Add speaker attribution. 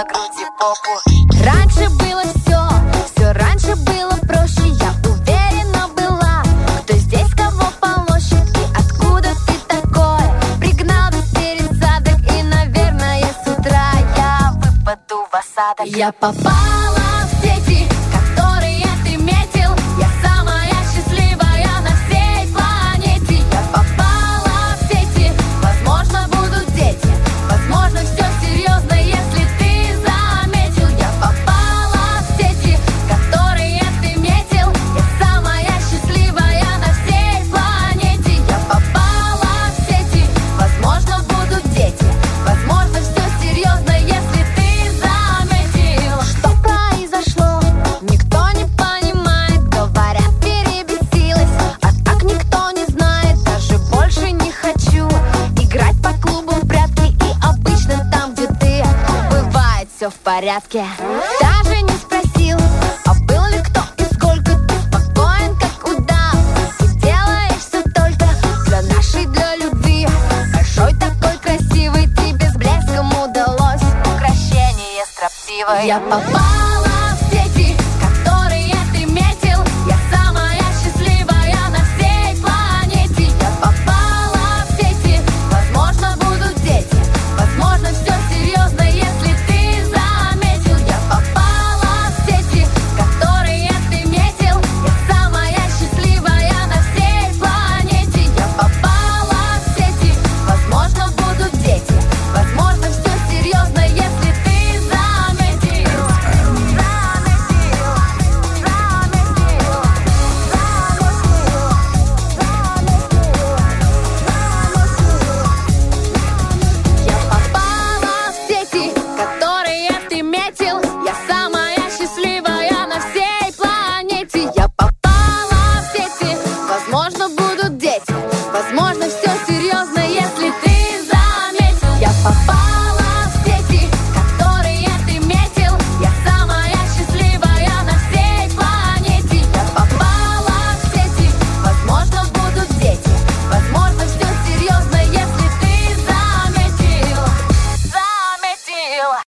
Speaker 1: на груди попу.
Speaker 2: Раньше было все раньше было проще. Я уверена была, кто здесь кого полощет и откуда ты такой. Пригнал без пересадок и, наверное, с утра я выпаду в осадок. Я попала в сети, которые ты метил. Я самая счастливая на всей планете. Я попала в сети, возможно, будут дети. Возможно, все серьезно, если ты заметил. Я попала в сети, которые ты метил. Я самая счастливая на всей планете. Я попала в сети, возможно, будут дети. Возможно, все серьезно, если ты заметил. Что произошло? Никто не понимает. Говорят, перебесилась, а так никто не знает. Даже больше не хочу играть по клубу в прятки. И обычно там, где ты, бывает все в порядке. Даже не спросил, а был ли кто и сколько. Ты спокоен, как удав. Ты делаешь все только для нашей, для любви. Большой такой красивый, тебе с блеском удалось укрощение строптивое. Я попала